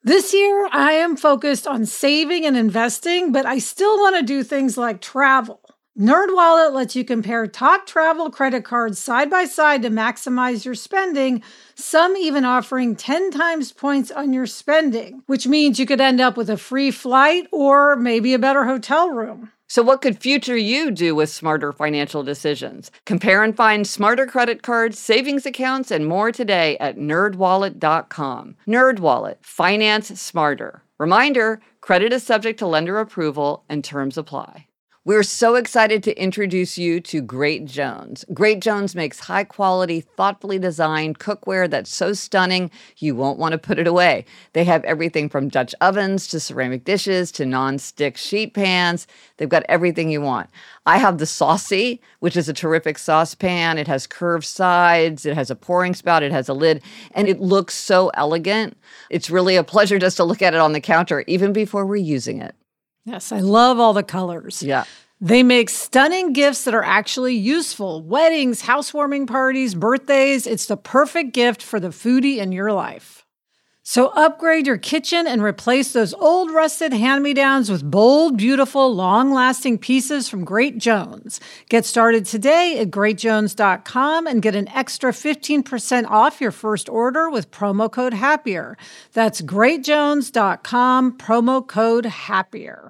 This year, I am focused on saving and investing, but I still want to do things like travel. NerdWallet lets you compare top travel credit cards side by side to maximize your spending, some even offering 10 times points on your spending, which means you could end up with a free flight or maybe a better hotel room. So what could future you do with smarter financial decisions? Compare and find smarter credit cards, savings accounts, and more today at nerdwallet.com. NerdWallet. Finance smarter. Reminder, credit is subject to lender approval and terms apply. We're so excited to introduce you to Great Jones. Great Jones makes high-quality, thoughtfully designed cookware that's so stunning you won't want to put it away. They have everything from Dutch ovens to ceramic dishes to non-stick sheet pans. They've got everything you want. I have the Saucy, which is a terrific saucepan. It has curved sides, it has a pouring spout, it has a lid, and it looks so elegant. It's really a pleasure just to look at it on the counter, even before we're using it. Yes, I love all the colors. Yeah. They make stunning gifts that are actually useful. Weddings, housewarming parties, birthdays. It's the perfect gift for the foodie in your life. So upgrade your kitchen and replace those old rusted hand-me-downs with bold, beautiful, long-lasting pieces from Great Jones. Get started today at greatjones.com and get an extra 15% off your first order with promo code HAPPIER. That's greatjones.com, promo code HAPPIER.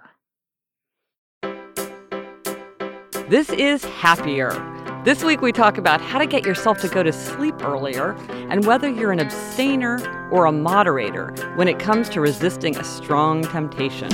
This is Happier. This week we talk about how to get yourself to go to sleep earlier and whether you're an abstainer or a moderator when it comes to resisting a strong temptation.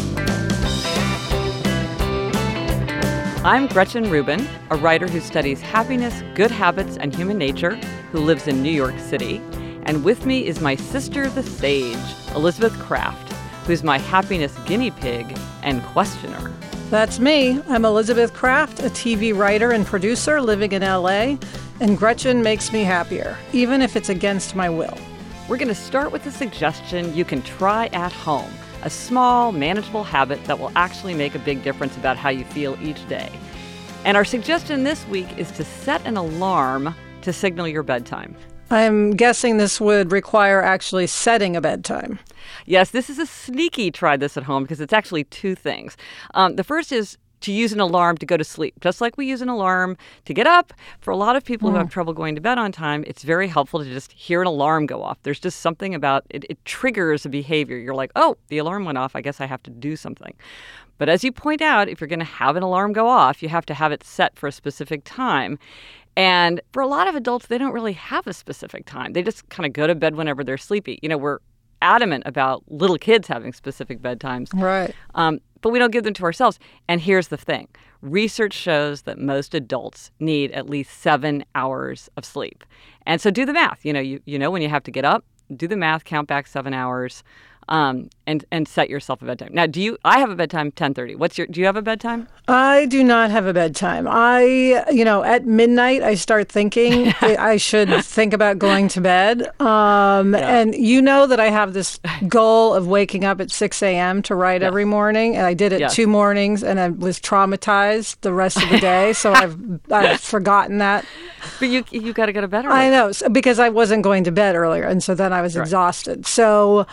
I'm Gretchen Rubin, a writer who studies happiness, good habits, and human nature, who lives in New York City. And with me is my sister, the sage, Elizabeth Craft, who's my happiness guinea pig and questioner. That's me. I'm Elizabeth Craft, a TV writer and producer living in LA, and Gretchen makes me happier, even if it's against my will. We're going to start with a suggestion you can try at home, a small, manageable habit that will actually make a big difference about how you feel each day. And our suggestion this week is to set an alarm to signal your bedtime. I'm guessing this would require actually setting a bedtime. Yes, this is a sneaky try this at home because it's actually two things. The first is to use an alarm to go to sleep, just like we use an alarm to get up. For a lot of people who have trouble going to bed on time, it's very helpful to just hear an alarm go off. There's just something about it. It triggers a behavior. You're like, oh, the alarm went off. I guess I have to do something. But as you point out, if you're going to have an alarm go off, you have to have it set for a specific time. And for a lot of adults, they don't really have a specific time. They just kind of go to bed whenever they're sleepy. You know, we're adamant about little kids having specific bedtimes. Right. But we don't give them to ourselves. And here's the thing. Research shows that most adults need at least 7 hours of sleep. And so do the math. You know when you have to get up, do the math, count back 7 hours. And set yourself a bedtime. Now, I have a bedtime 10:30. Do you have a bedtime? I do not have a bedtime. At midnight, I start thinking I should think about going to bed. And you know that I have this goal of waking up at 6 a.m. to write every morning. And I did it 2 mornings and I was traumatized the rest of the day. So I've forgotten that. But you got to go to bed early. I know, because I wasn't going to bed earlier. And so then I was exhausted. So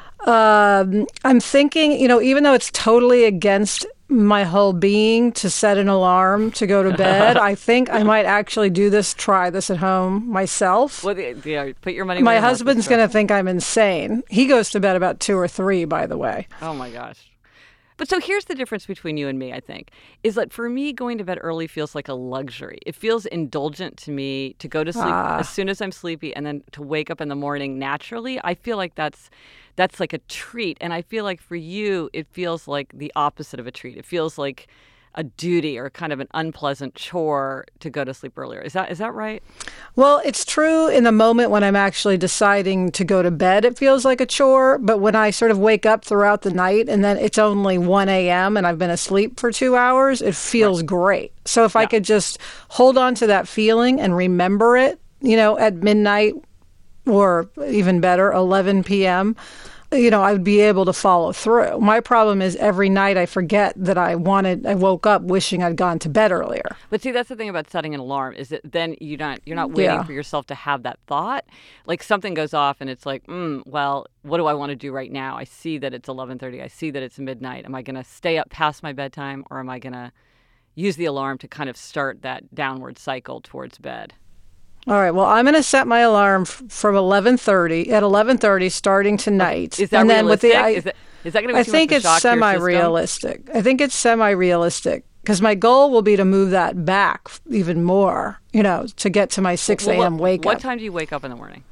I'm thinking, even though it's totally against my whole being to set an alarm to go to bed, I think I might actually try this at home myself. Well, put your money where my your mouth husband's going to think I'm insane. He goes to bed about 2 or 3, by the way. Oh, my gosh. But so here's the difference between you and me, I think, is that for me, going to bed early feels like a luxury. It feels indulgent to me to go to sleep as soon as I'm sleepy and then to wake up in the morning naturally. I feel like that's like a treat. And I feel like for you, it feels like the opposite of a treat. It feels like a duty or kind of an unpleasant chore to go to sleep earlier. Is that right? Well, it's true in the moment when I'm actually deciding to go to bed, it feels like a chore. But when I sort of wake up throughout the night and then it's only 1 a.m. and I've been asleep for 2 hours, it feels great. So if I could just hold on to that feeling and remember it, at midnight or even better, 11 p.m., I would be able to follow through. My problem is every night I forget that I woke up wishing I'd gone to bed earlier. But see, that's the thing about setting an alarm is that then you're not waiting Yeah. for yourself to have that thought. Like something goes off and it's like, well, what do I want to do right now? I see that it's 11:30. I see that it's midnight. Am I going to stay up past my bedtime, or am I going to use the alarm to kind of start that downward cycle towards bed? All right. Well, I'm going to set my alarm from 11:30 at 11:30 starting tonight. Is that and realistic? Then is that going to be I too think much it's of a shock to your system? semi-realistic. I think it's semi-realistic because my goal will be to move that back even more, to get to my 6 a.m. wake up. What time do you wake up in the morning?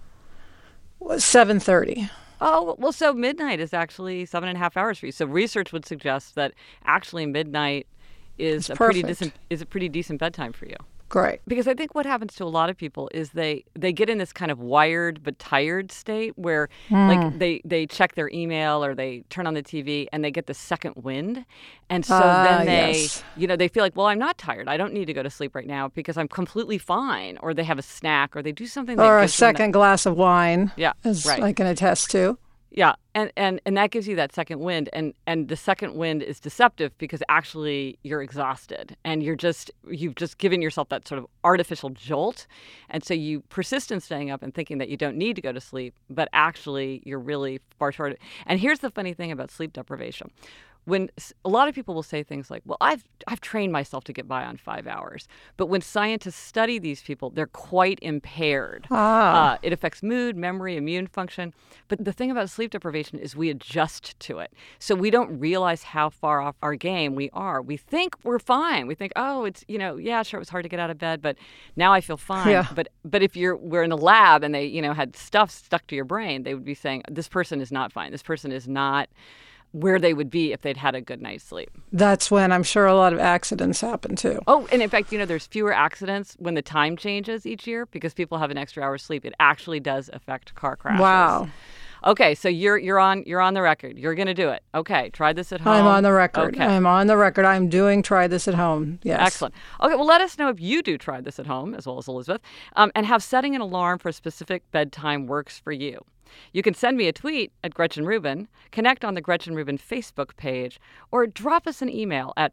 7:30. Oh, well, so midnight is actually 7.5 hours for you. So research would suggest that actually midnight is a pretty decent bedtime for you. Great. Because I think what happens to a lot of people is they get in this kind of wired but tired state where like they check their email or they turn on the TV and they get the second wind. And so then they feel like, well, I'm not tired. I don't need to go to sleep right now because I'm completely fine. Or they have a snack or they do something that or a gives them second glass of wine. Yeah, as right. I can attest to. Yeah, and that gives you that second wind, and the second wind is deceptive because actually you're exhausted and you've just given yourself that sort of artificial jolt, and so you persist in staying up and thinking that you don't need to go to sleep, but actually you're really far short. And here's the funny thing about sleep deprivation. When a lot of people will say things like, well, I've trained myself to get by on 5 hours. But when scientists study these people, they're quite impaired. It affects mood, memory, immune function. But the thing about sleep deprivation is we adjust to it. So we don't realize how far off our game we are. We think we're fine. We think, oh, it's, sure, it was hard to get out of bed, but now I feel fine. Yeah. But if we're in a lab and they, had stuff stuck to your brain, they would be saying, this person is not fine. This person is not where they would be if they'd had a good night's sleep. That's when I'm sure a lot of accidents happen too. Oh, and in fact, there's fewer accidents when the time changes each year because people have an extra hour's sleep. It actually does affect car crashes. Wow. Okay, so you're on the record. You're going to do it. Okay, try this at home. I'm on the record. Okay. I'm on the record. I'm doing try this at home. Yes. Excellent. Okay, well, let us know if you do try this at home, as well as Elizabeth, and how setting an alarm for a specific bedtime works for you. You can send me a tweet at Gretchen Rubin, connect on the Gretchen Rubin Facebook page, or drop us an email at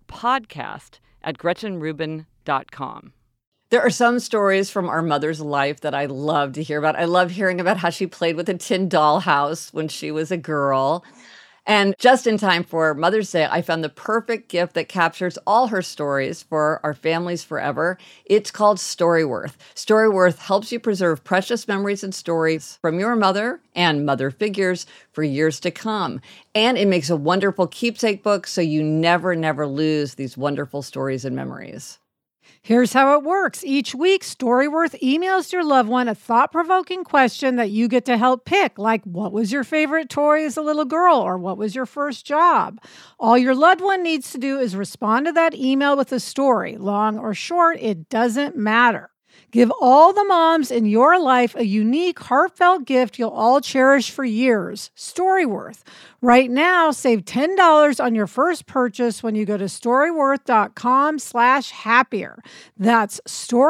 podcast@GretchenRubin.com. There are some stories from our mother's life that I love to hear about. I love hearing about how she played with a tin dollhouse when she was a girl. And just in time for Mother's Day, I found the perfect gift that captures all her stories for our families forever. It's called Storyworth. Storyworth helps you preserve precious memories and stories from your mother and mother figures for years to come. And it makes a wonderful keepsake book so you never lose these wonderful stories and memories. Here's how it works. Each week, Storyworth emails your loved one a thought-provoking question that you get to help pick, like what was your favorite toy as a little girl, or what was your first job? All your loved one needs to do is respond to that email with a story. Long or short, it doesn't matter. Give all the moms in your life a unique, heartfelt gift you'll all cherish for years. Storyworth. Right now, save $10 on your first purchase when you go to storyworth.com/happier. That's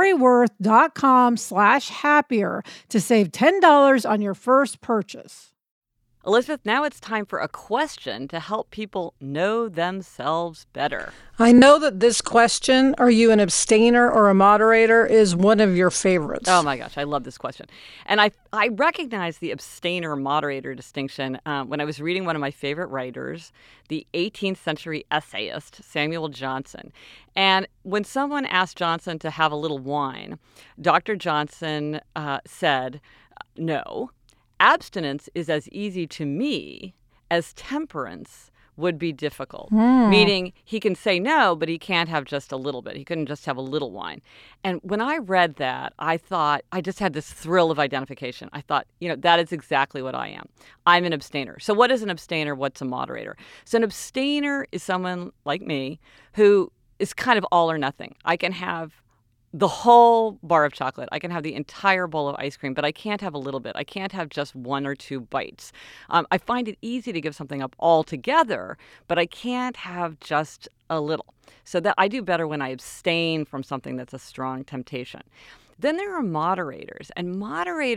storyworth.com/happier to save $10 on your first purchase. Elizabeth, now it's time for a question to help people know themselves better. I know that this question, are you an abstainer or a moderator, is one of your favorites. Oh my gosh, I love this question. And I recognize the abstainer-moderator distinction when I was reading one of my favorite writers, the 18th century essayist, Samuel Johnson. And when someone asked Johnson to have a little wine, Dr. Johnson said, no. Abstinence is as easy to me as temperance would be difficult, meaning he can say no, but he can't have just a little bit. He couldn't just have a little wine. And when I read that, I thought, I just had this thrill of identification. I thought, that is exactly what I am. I'm an abstainer. So what is an abstainer? What's a moderator? So an abstainer is someone like me who is kind of all or nothing. I can have the whole bar of chocolate. I can have the entire bowl of ice cream, but I can't have a little bit. I can't have just one or two bites. I find it easy to give something up altogether, but I can't have just a little. So that I do better when I abstain from something that's a strong temptation. Then there are moderators, and moderators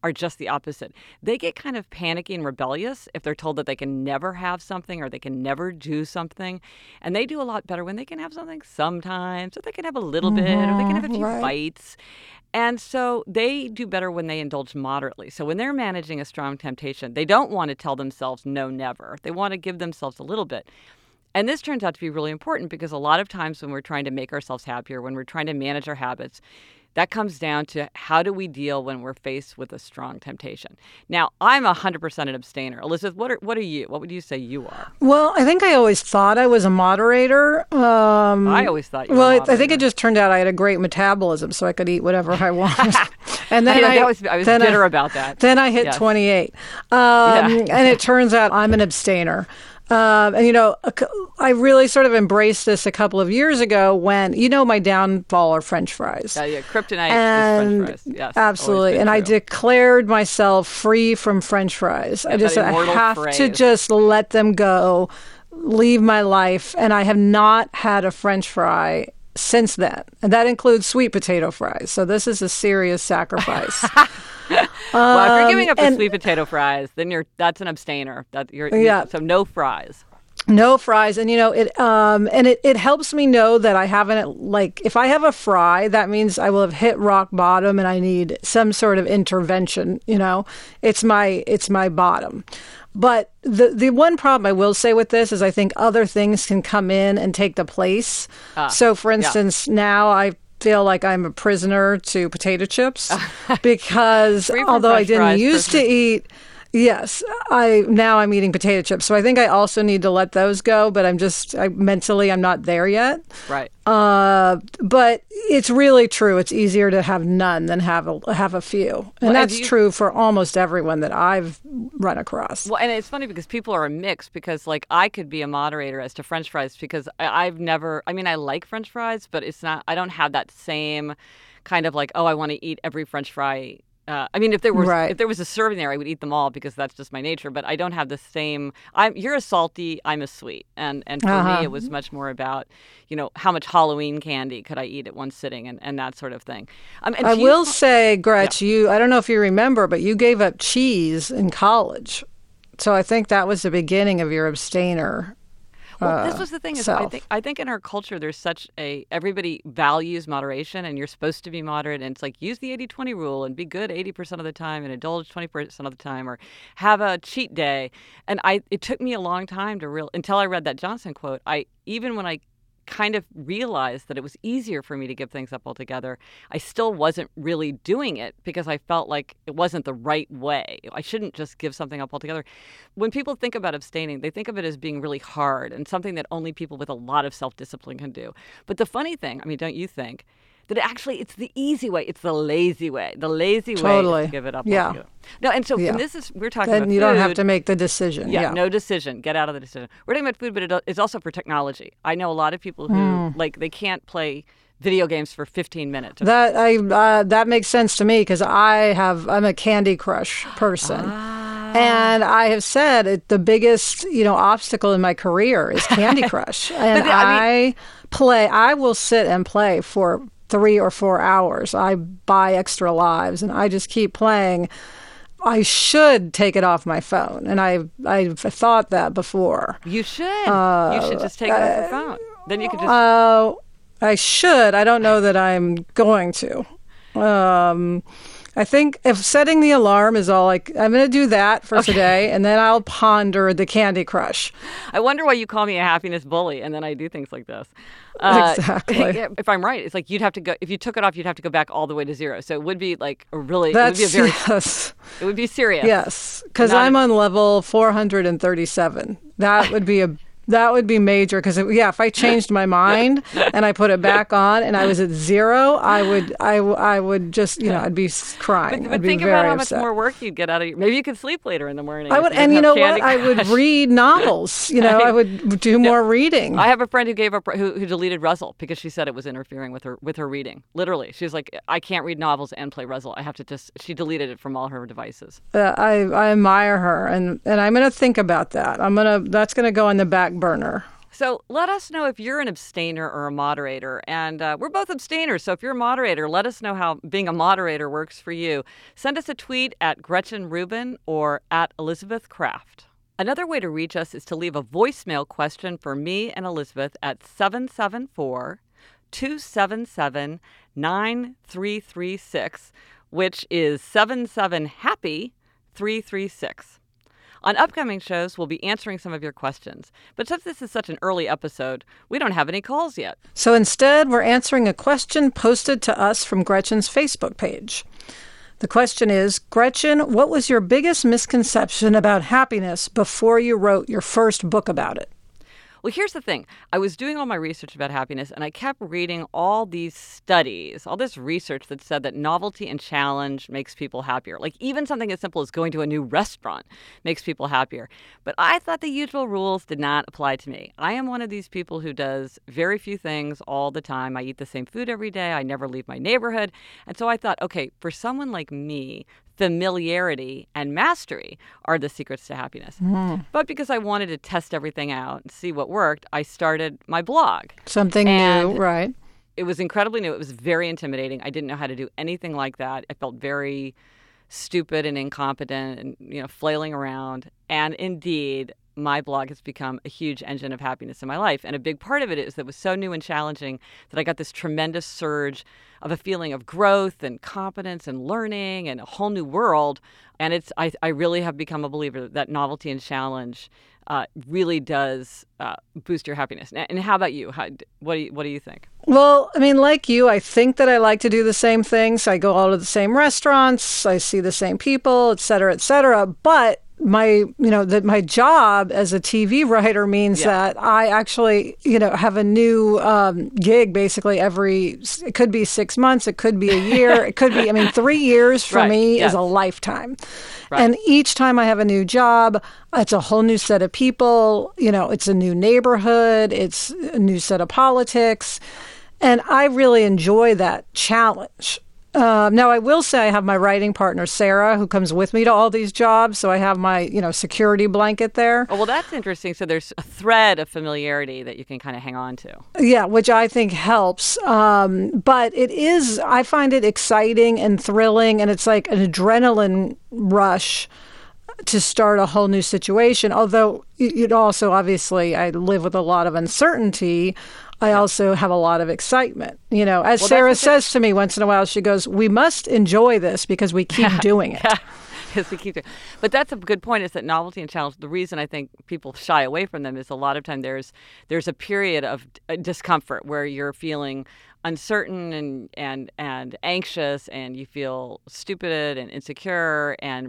are just the opposite. They get kind of panicky and rebellious if they're told that they can never have something or they can never do something. And they do a lot better when they can have something sometimes, or they can have a little bit, or they can have a few bites. And so they do better when they indulge moderately. So when they're managing a strong temptation, they don't want to tell themselves no, never. They want to give themselves a little bit. And this turns out to be really important because a lot of times when we're trying to make ourselves happier, when we're trying to manage our habits, that comes down to how do we deal when we're faced with a strong temptation. Now, I'm 100% an abstainer. Elizabeth, what are you? What would you say you are? Well, I think I always thought I was a moderator. I always thought you were a moderator. I think it just turned out I had a great metabolism, so I could eat whatever I wanted. And then I was bitter about that. Then I hit 28. And it turns out I'm an abstainer. I really sort of embraced this a couple of years ago when, my downfall are French fries. Yeah, kryptonite is French fries. Yes, absolutely. And true. I declared myself free from French fries. I have to just let them go, leave my life. And I have not had a French fry since then. And that includes sweet potato fries. So this is a serious sacrifice. Well, if you're giving up the sweet potato fries, then that's an abstainer. So no fries. No fries, and it helps me know that I haven't, if I have a fry, that means I will have hit rock bottom, and I need some sort of intervention. It's my bottom. But the one problem I will say with this is I think other things can come in and take the place. So, for instance, now I feel like I'm a prisoner to potato chips because although I didn't used to eat. Yes, I'm eating potato chips. So I think I also need to let those go, but mentally I'm not there yet. Right. But it's really true. It's easier to have none than have a few. And that's true for almost everyone that I've run across. Well, and it's funny because people are a mix because I could be a moderator as to French fries because I like French fries, but I don't have that same kind of I want to eat every French fry. If there was a serving there, I would eat them all because that's just my nature. But I don't have the same. You're a salty, I'm a sweet, and for me, it was much more about how much Halloween candy could I eat at one sitting and that sort of thing. I will say, Gretch, I don't know if you remember, but you gave up cheese in college, so I think that was the beginning of your abstainer. Well, this was the thing. I think in our culture, there's everybody values moderation, and you're supposed to be moderate. And it's use the 80-20 rule and be good 80% of the time and indulge 20% of the time, or have a cheat day. And it took me a long time until I read that Johnson quote. Even when I kind of realized that it was easier for me to give things up altogether, I still wasn't really doing it because I felt like it wasn't the right way. I shouldn't just give something up altogether. When people think about abstaining, they think of it as being really hard and something that only people with a lot of self-discipline can do. But the funny thing, don't you think, that actually it's the easy way, it's the lazy way. The lazy way is to give it up altogether. No, and so and we're talking about food. You don't have to make the decision. Yeah, no decision. Get out of the decision. We're talking about food, but it's also for technology. I know a lot of people who they can't play video games for 15 minutes. That makes sense to me because I'm a Candy Crush person. And I have said the biggest, obstacle in my career is Candy Crush. And I will sit and play for 3 or 4 hours. I buy extra lives and I just keep playing. I should take it off my phone. And I've thought that before. You should. You should just take it off your phone. Then you could just... I should. I don't know that I'm going to. I think if setting the alarm is all I'm going to do that for today, and then I'll ponder the Candy Crush. I wonder why you call me a happiness bully, and then I do things like this. Exactly. If I'm right, it's you'd have to go, if you took it off, you'd have to go back all the way to zero. So it would be it would be serious. Yes, because I'm on level 437. That would be That would be major because, if I changed my mind and I put it back on and I was at 0, I would just, I'd be crying. But think about how much more work you'd get out of maybe you could sleep later in the morning. I would, and you know what? I would read novels. I would do more reading. I have a friend who gave up, who deleted Ruzzle because she said it was interfering with her reading. Literally, she's like, I can't read novels and play Ruzzle. I have to she deleted it from all her devices. I admire her, and I'm going to think about that. That's going to go on the back burner. So let us know if you're an abstainer or a moderator. And we're both abstainers. So if you're a moderator, let us know how being a moderator works for you. Send us a tweet at Gretchen Rubin or at Elizabeth Kraft. Another way to reach us is to leave a voicemail question for me and Elizabeth at 774-277-9336, which is 77-HAPPY-336. On upcoming shows, we'll be answering some of your questions. But since this is such an early episode, we don't have any calls yet. So instead, we're answering a question posted to us from Gretchen's Facebook page. The question is, Gretchen, what was your biggest misconception about happiness before you wrote your first book about it? Well, here's the thing. I was doing all my research about happiness, and I kept reading all these studies, all this research that said that novelty and challenge makes people happier. Like even something as simple as going to a new restaurant makes people happier. But I thought the usual rules did not apply to me. I am one of these people who does very few things all the time. I eat the same food every day. I never leave my neighborhood. And so I thought, okay, for someone like me, familiarity and mastery are the secrets to happiness. But because I wanted to test everything out and see what worked, I started my blog. Something new, right? It was incredibly new. It was very intimidating. I didn't know how to do anything like that. I felt very stupid and incompetent and, flailing around. And indeed, my blog has become a huge engine of happiness in my life. And a big part of it is that it was so new and challenging that I got this tremendous surge of a feeling of growth and competence and learning and a whole new world. And I really have become a believer that novelty and challenge really does boost your happiness. And how about you? What do you think? Well, I mean, like you, I think that I like to do the same things. I go out to the same restaurants, I see the same people, et cetera, et cetera. But my job as a TV writer means that I actually, have a new gig basically it could be 6 months, it could be a year, it could be, 3 years for me is a lifetime. Right. And each time I have a new job, it's a whole new set of people, it's a new neighborhood, it's a new set of politics. And I really enjoy that challenge. Now, I will say I have my writing partner, Sarah, who comes with me to all these jobs. So I have my, security blanket there. Oh, well, that's interesting. So there's a thread of familiarity that you can kind of hang on to. Yeah, which I think helps. But I find it exciting and thrilling. And it's like an adrenaline rush to start a whole new situation. Although it also, obviously, I live with a lot of uncertainty. I also have a lot of excitement. As Sarah says to me once in a while, she goes, we must enjoy this because we keep doing it. Yes, we keep doing it. But that's a good point, is that novelty and challenge, the reason I think people shy away from them is a lot of time there's a period of discomfort where you're feeling uncertain and anxious, and you feel stupid and insecure and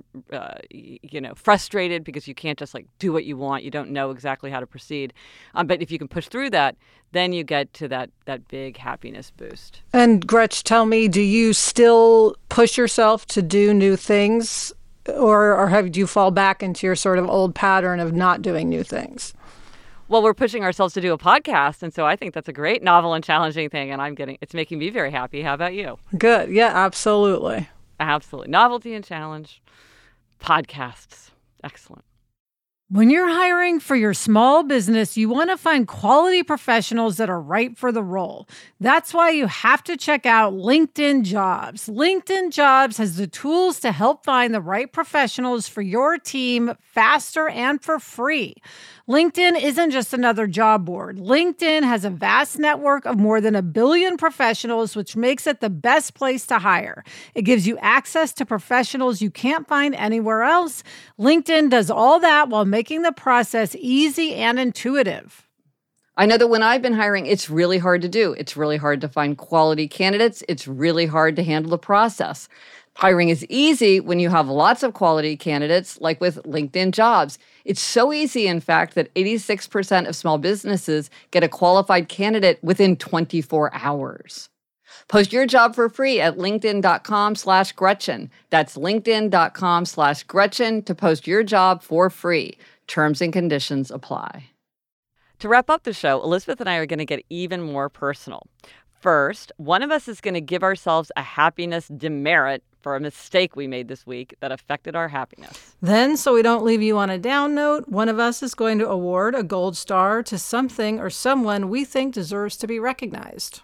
frustrated because you can't just do what you want. You don't know exactly how to proceed. But if you can push through that, then you get to that big happiness boost. And Gretch, tell me, do you still push yourself to do new things, or do you fall back into your sort of old pattern of not doing new things? Well, we're pushing ourselves to do a podcast, and so I think that's a great novel and challenging thing, and it's making me very happy. How about you? Good. Yeah, absolutely. Absolutely. Novelty and challenge, podcasts. Excellent. When you're hiring for your small business, you want to find quality professionals that are right for the role. That's why you have to check out LinkedIn Jobs. LinkedIn Jobs has the tools to help find the right professionals for your team faster and for free. LinkedIn isn't just another job board. LinkedIn has a vast network of more than 1 billion professionals, which makes it the best place to hire. It gives you access to professionals you can't find anywhere else. LinkedIn does all that while making the process easy and intuitive. I know that when I've been hiring, it's really hard to do. It's really hard to find quality candidates. It's really hard to handle the process. Hiring is easy when you have lots of quality candidates, like with LinkedIn Jobs. It's so easy, in fact, that 86% of small businesses get a qualified candidate within 24 hours. Post your job for free at linkedin.com/Gretchen. That's linkedin.com/Gretchen to post your job for free. Terms and conditions apply. To wrap up the show, Elizabeth and I are going to get even more personal. first, one of us is going to give ourselves a happiness demerit for a mistake we made this week that affected our happiness. Then, so we don't leave you on a down note, one of us is going to award a gold star to something or someone we think deserves to be recognized.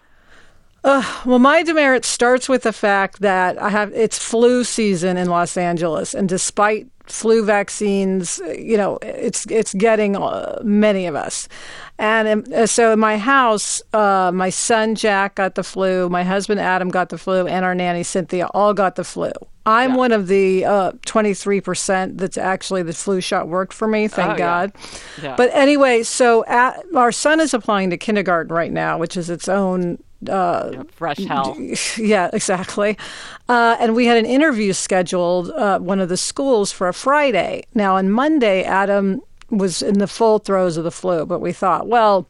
Well, my demerit starts with the fact that it's flu season in Los Angeles, and despite flu vaccines, it's getting many of us. And so in my house, my son Jack got the flu, my husband Adam got the flu, and our nanny Cynthia all got the flu. I'm one of the 23% that's actually the flu shot worked for me, thank God. Yeah. But anyway, so our son is applying to kindergarten right now, which is its own fresh hell. Yeah, exactly. And we had an interview scheduled one of the schools for a Friday. Now, on Monday, Adam was in the full throes of the flu, but we thought, well,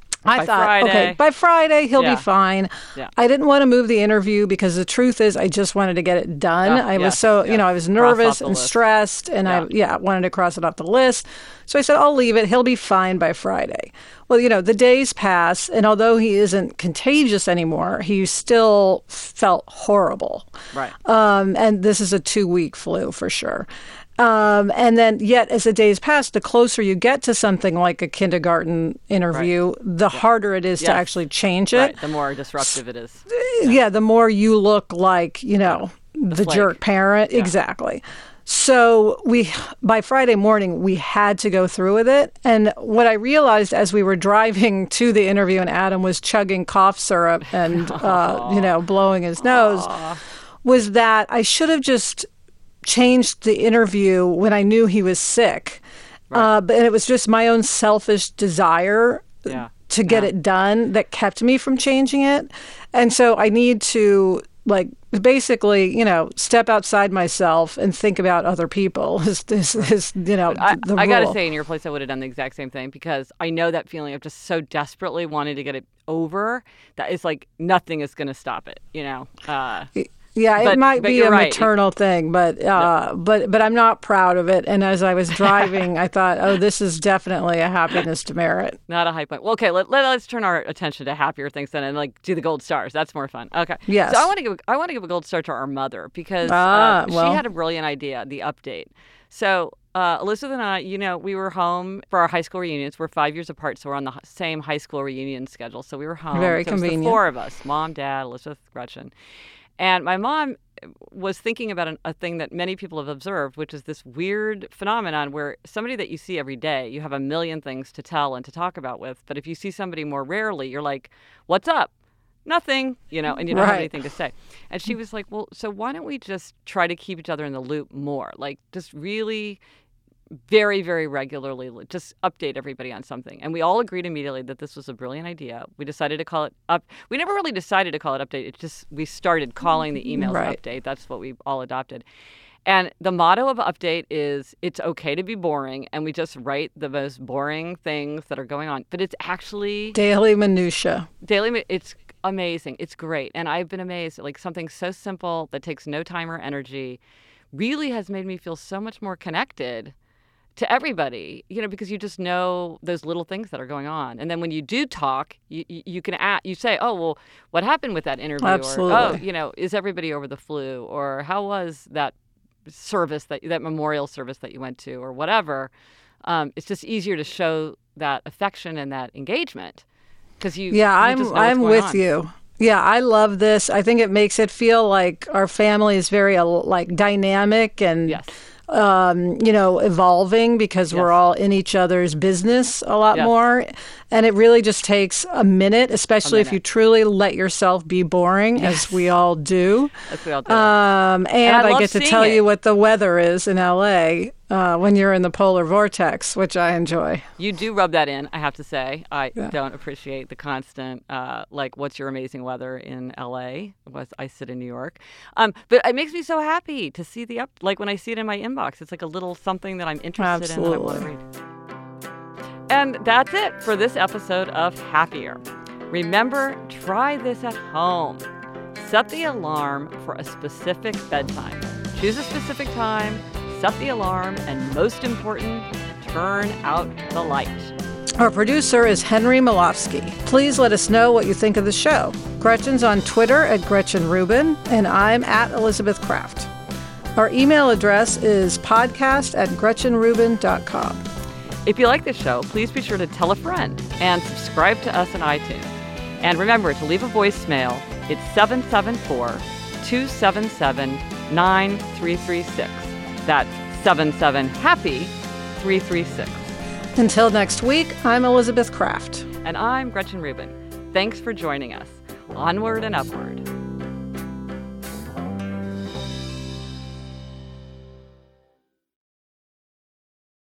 okay, by Friday, he'll be fine. Yeah. I didn't want to move the interview because the truth is I just wanted to get it done. I was I was nervous and stressed, and I wanted to cross it off the list. So I said, I'll leave it. He'll be fine by Friday. Well, the days pass, and although he isn't contagious anymore, he still felt horrible. Right. And this is a 2-week flu for sure. And then yet as the days pass, the closer you get to something like a kindergarten interview, the harder it is to actually change it. Right. The more disruptive it is. Yeah, the more you look like, the jerk parent. Yeah. Exactly. So by Friday morning, we had to go through with it. And what I realized as we were driving to the interview and Adam was chugging cough syrup and, blowing his nose, was that I should have just changed the interview when I knew he was sick. Right. But it was just my own selfish desire to get it done that kept me from changing it. And so I need to basically, step outside myself and think about other people. I got to say, in your place, I would have done the exact same thing because I know that feeling of just so desperately wanting to get it over that it's like nothing is going to stop it, Yeah, it might be a maternal thing, but I'm not proud of it. And as I was driving, I thought, oh, this is definitely a happiness demerit. Not a high point. Well, okay, let's turn our attention to happier things then and do the gold stars. That's more fun. Okay. Yes. So I want to give a gold star to our mother because she had a brilliant idea, the update. So Elizabeth and I, we were home for our high school reunions. We're 5 years apart, so we're on the same high school reunion schedule. So we were home. Very It convenient. was the 4 of us, Mom, Dad, Elizabeth, Gretchen. And my mom was thinking about a thing that many people have observed, which is this weird phenomenon where somebody that you see every day, you have a million things to tell and to talk about with. But if you see somebody more rarely, you're like, what's up? Nothing, and you don't have anything to say. And she was like, well, so why don't we just try to keep each other in the loop more? Just really very, very regularly, just update everybody on something. And we all agreed immediately that this was a brilliant idea. We decided to call it up. We never really decided to call it update. It's just we started calling the emails update. That's what we all adopted. And the motto of update is it's okay to be boring. And we just write the most boring things that are going on. But it's actually daily minutia. It's amazing. It's great. And I've been amazed at something so simple that takes no time or energy really has made me feel so much more connected to everybody, because you just know those little things that are going on. And then when you do talk, you can you say, oh, well, what happened with that interview? Absolutely. Or, is everybody over the flu? Or how was that service, that memorial service that you went to or whatever? It's just easier to show that affection and that engagement because you I'm just know what's going with on. you. Yeah, I love this. I think it makes it feel like our family is very dynamic and yes. Evolving because we're all in each other's business a lot more. And it really just takes a minute, especially if you truly let yourself be boring, as we all do. As we all do. And I get to tell you what the weather is in L.A. When you're in the polar vortex, which I enjoy. You do rub that in, I have to say. I don't appreciate the constant, what's your amazing weather in L.A.? I sit in New York. But it makes me so happy to see when I see it in my inbox. It's like a little something that I'm interested in that I want to read. And that's it for this episode of Happier. Remember, try this at home. Set the alarm for a specific bedtime. Choose a specific time, set the alarm, and most important, turn out the light. Our producer is Henry Malofsky. Please let us know what you think of the show. Gretchen's on Twitter at Gretchen Rubin, and I'm at Elizabeth Kraft. Our email address is podcast@GretchenRubin.com. If you like the show, please be sure to tell a friend and subscribe to us on iTunes. And remember to leave a voicemail. It's 774-277-9336. That's 77-HAPPY-336. Until next week, I'm Elizabeth Kraft. And I'm Gretchen Rubin. Thanks for joining us. Onward and upward.